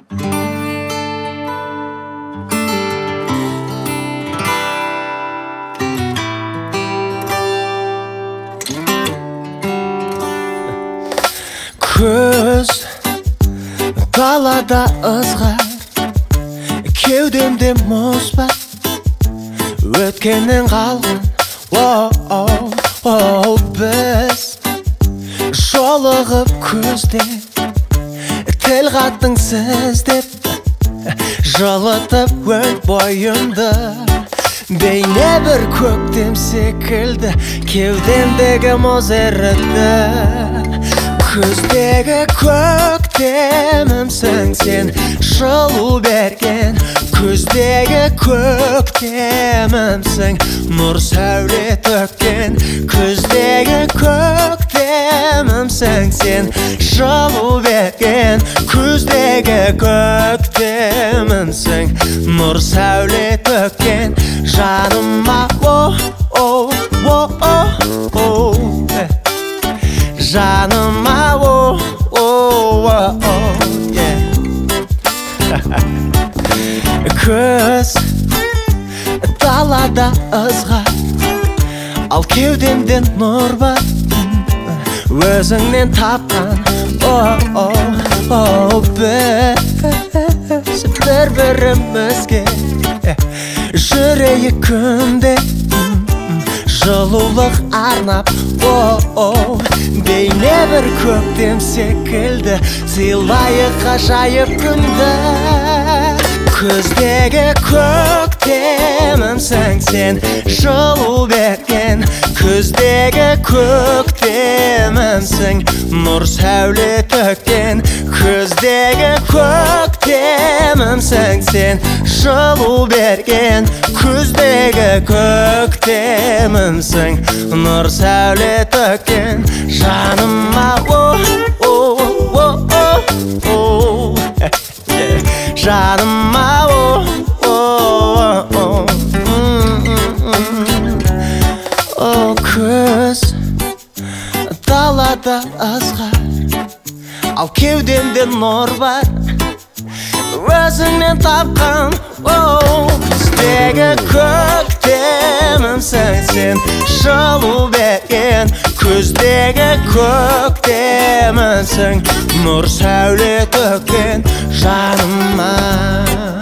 Көз далада ызғар, кеудемде мұз бар. Өткеннен қалған біз жолығып күзде, тіл қаттың сіз деп, жылытып өт бойымды. Бейне бір көктем секілді, кеудемдегі мұз ерітті. Күздегі көктемімсің сен, жылу берген. Күздегі көктемімсің, нұр сәуле төккен. Күздегі көктемімсің сен, жылу берген. Күздегі көктемімсің, нұр сәуле төккен. Жаныма жаныма Көз далада ызғар, ал кеудемде нұр бар. Өзіңнен тапқан біз бір-бірімізге жүрейік күнде, жылулық арнап. Бейне бір көктем секілді, сыйлайық ғажайып күнді. Күздегі көктемімсің сен, жылу берген. Күздегі көктемімсің, нұр сәуле төккен. Күздегі көктемімсің сен, жылу берген. Күздегі көктемімсің, нұр сәуле төккен. Жаныма жаныма Көз далада ызғар, ал кеудемде нұр бар. Өзіңнен тапқан күздегі көктемімсің сен, жылу берген. Күздегі көктемімсің, нұр сәуле төккен. Жаныма